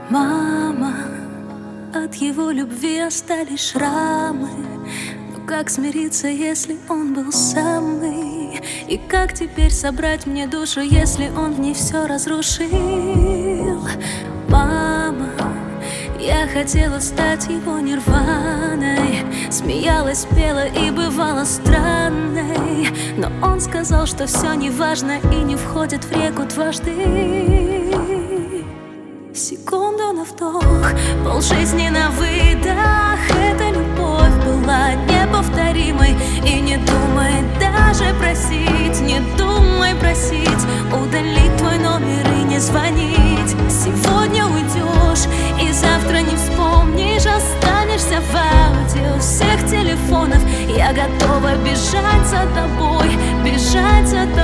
Мама, от его любви остались шрамы. Но как смириться, если он был самый? И как теперь собрать мне душу, если он в ней все разрушил? Мама, я хотела стать его нирваной, смеялась, пела и бывала странной. Но он сказал, что все неважно и не входит в реку дважды. Секунду на вдох, полжизни на выдох. Эта любовь была неповторимой. И не думай даже просить, не думай просить удалить твой номер и не звонить. Сегодня уйдешь и завтра не вспомнишь, останешься в аудио всех телефонов. Я готова бежать за тобой, бежать за тобой.